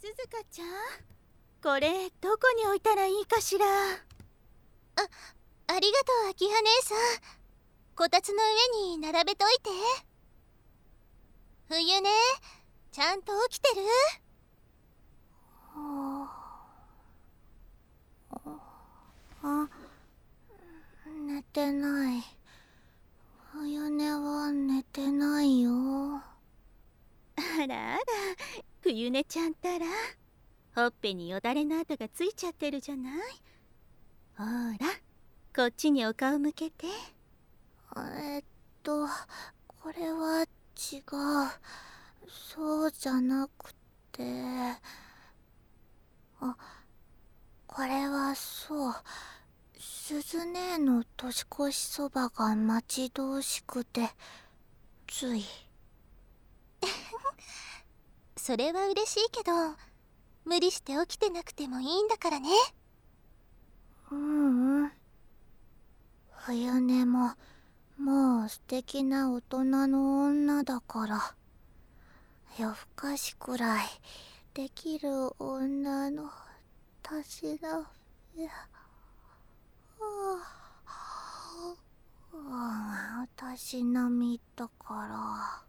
香ちゃん、これどこに置いたらいいかしら。 ありがとう、秋葉姉さん。こたつの上に並べといて。冬ね、ちゃんと起きてる？ 寝てない。冬音は寝てないよ。 あらあら、冬音ちゃんったらほっぺによだれの跡がついちゃってるじゃない。ほら、こっちにお顔向けて。 これは違う。そうじゃなくて、これはそう。鈴姉の年越しそばが待ち遠しくて、つい。 それは嬉しいけど、無理して起きてなくてもいいんだからね。 冬音ももう素敵な大人の女だから、夜更かしくらいできる女のたしなみ。たしなみだから。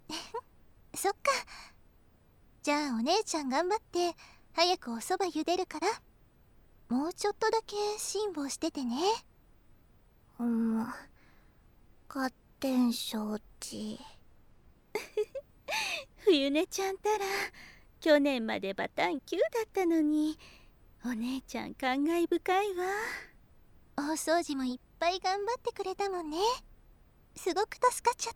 そっか。じゃあお姉ちゃん頑張って早くおそば茹でるから、もうちょっとだけ辛抱しててね。 勝手承知。 冬音ちゃんったら去年までバタン9だったのに、お姉ちゃん感慨深いわ。 大掃除もいっぱい頑張ってくれたもんね。すごく助かっちゃった。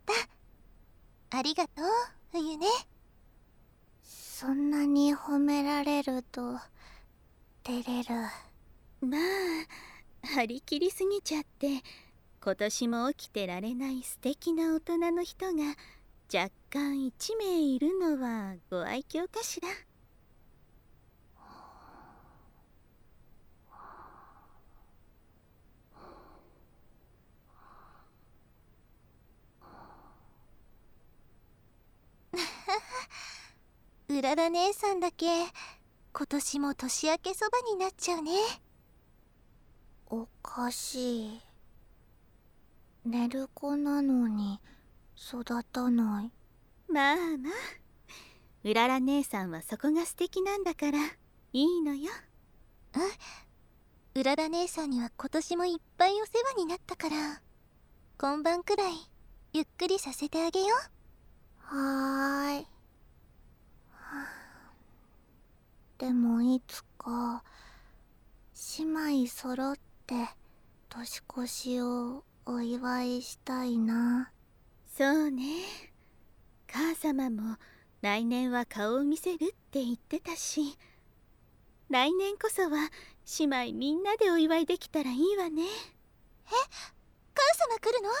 ありがとう、冬ね。 そんなに褒められると照れる。 まあ、張り切りすぎちゃって今年も起きてられない素敵な大人の人が若干1名いるのはご愛嬌かしら。 うらら姉さんだけ今年も年明けそばになっちゃうね。 おかしい。寝る子なのに育たない。 まあまあ、うらら姉さんはそこが素敵なんだからいいのよ。 うらら姉さんには今年もいっぱいお世話になったから、今晩くらいゆっくりさせてあげよう。 はーい。でもいつか姉妹揃って年越しをお祝いしたいな。 そうね、母様も来年は顔を見せるって言ってたし、来年こそは姉妹みんなでお祝いできたらいいわね。 母様来るの？本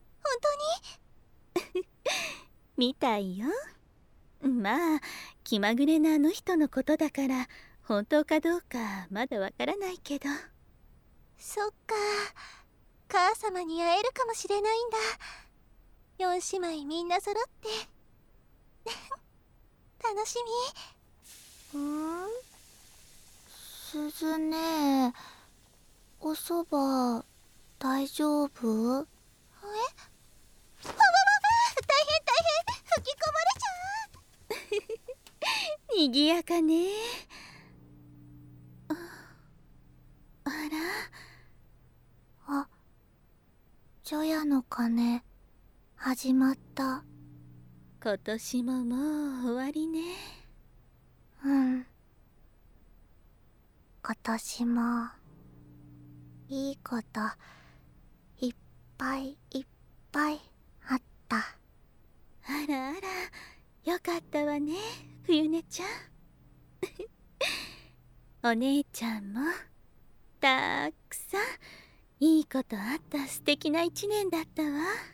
当に？ みたいよ。まあ気まぐれなあの人のことだから本当かどうかまだわからないけど。 そっか、母様に会えるかもしれないんだ。4姉妹みんな揃って楽しみ。 鈴ね、おそば大丈夫？ 大変大変、吹きこぼれちゃう。 にぎやかね。あら、 除夜の鐘始まった。 今年ももう終わりね。 今年もいいこといっぱいいっぱいあった。 あらあら、よかったわね、冬音ちゃん。お姉ちゃんもたくさんいいことあった素敵な一年だったわ。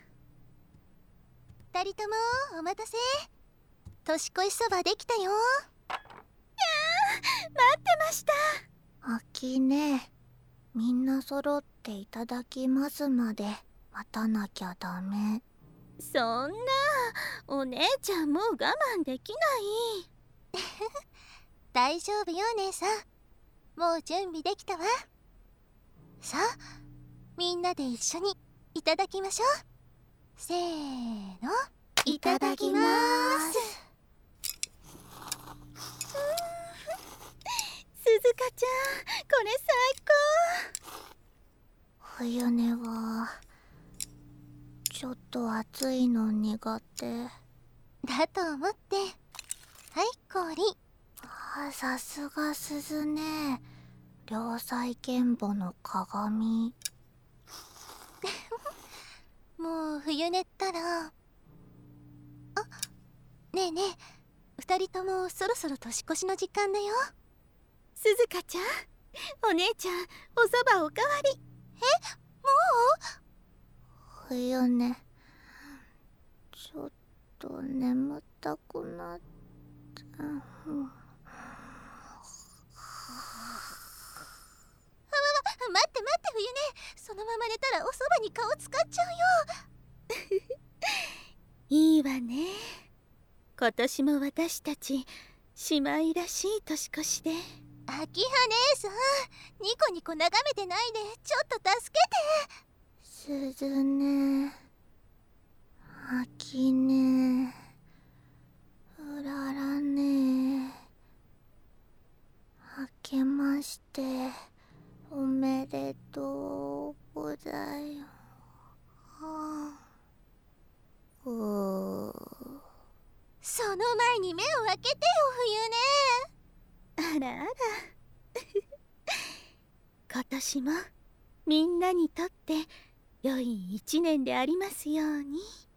2人ともお待たせ。年越しそばできたよ。 待ってました。 秋ね、みんな揃っていただきますまで待たなきゃダメ。 そんな、お姉ちゃんもう我慢できない。 大丈夫よ姉さん。もう準備できたわ。さあみんなで一緒にいただきましょう。せーの、 いただきます。 鈴鹿ちゃん、これ最冬音はちょっと暑いの苦手だと思って。はい氷。 さすが鈴ね。良妻賢母の鏡。 もう冬寝ったら。あ、ねえねえ、二人ともそろそろ年越しの時間だよ。 鈴鹿ちゃん、お姉ちゃん、おそばおかわり。 冬音、ちょっと眠たくなった。 待って待って冬音、そのまま寝たらおそばに顔使っちゃうよ。 いいわね。今年も私たち姉妹らしい年越しで。 秋葉姉さん、ニコニコ眺めてないでちょっと助けて。 鈴音、秋音、うららね。明けましておめでとうございます。 その前に目を開けてよ冬音。 あらあら。今年もみんなにとって良い一年でありますように。